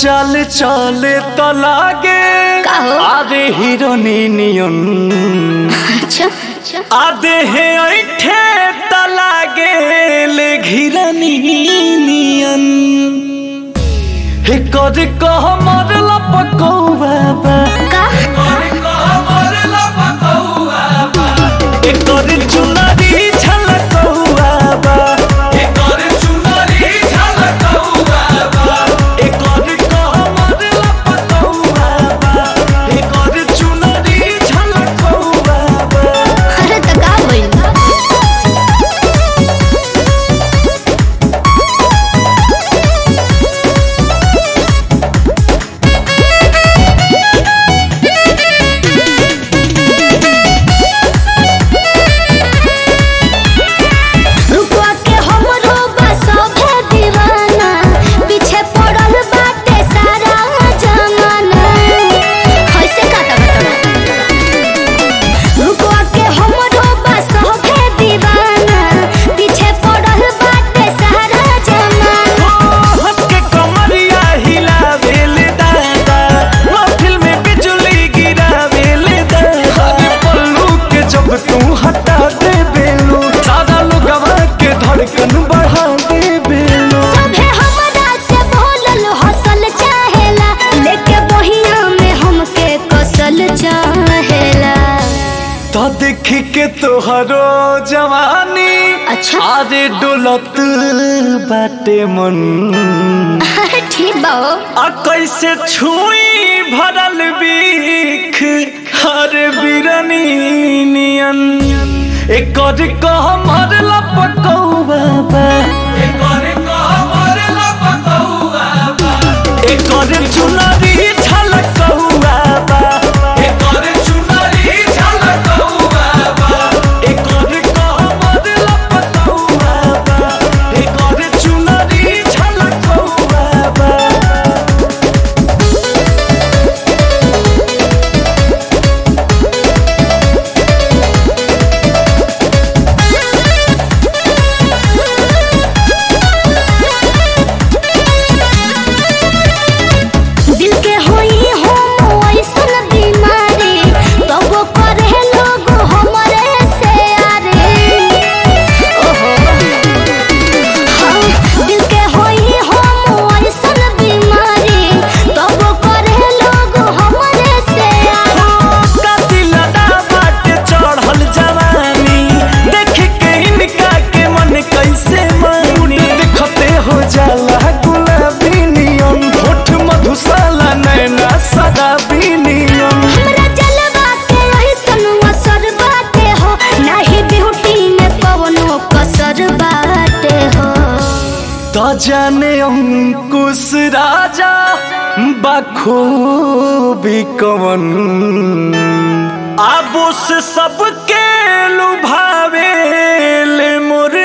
चल चल तो लागे आधे हीरोनी नियन आधे है ऐठे तो लागे ले घिरनी नियन हे कर कह मरला पकौवा बा हे कर चुनरी झलकौवा बा हे कर चुनरी झलकौवा बा हे कर कह मरला पकौवा बा हे कर चुनरी झलकौवा बा। अरे त का होइल तो देख के तोहरो जवानी अच्छा आरे डोलत बाटे मन ठीक बा आ कैसे छुई भरल बीख हर बिरनी नियन एकर कह मरला पकौवा बा एकर कह मरला पकौवा बा एकर चुनरी झलकौवा बा एकर चुनरी झलकौवा बा एकर कह मरला पकौवा बा एकर चुनरी झलकौवा बा। दिल के होई हो ऐसन बीमारी तब करे लोग हमरे से आरे ओहो हाँ, दिल के होई हो ऐसन बीमारी तब करे लोग हमरे से आरे दिलदा बाटे चढ़ल जवानी देख के इनका के मन कैसे मानी देखते हो जाला गुलाबी नियन होठ मधुशाला नैना शराबी नियन हमरा जलवा के ऐसन असर बाटे हो नाही ब्यूटी में कवनो कसर बाटे हो तो जाने अंकुश राजा बखूबी कवन आबो से सबके लुभावे ले मोर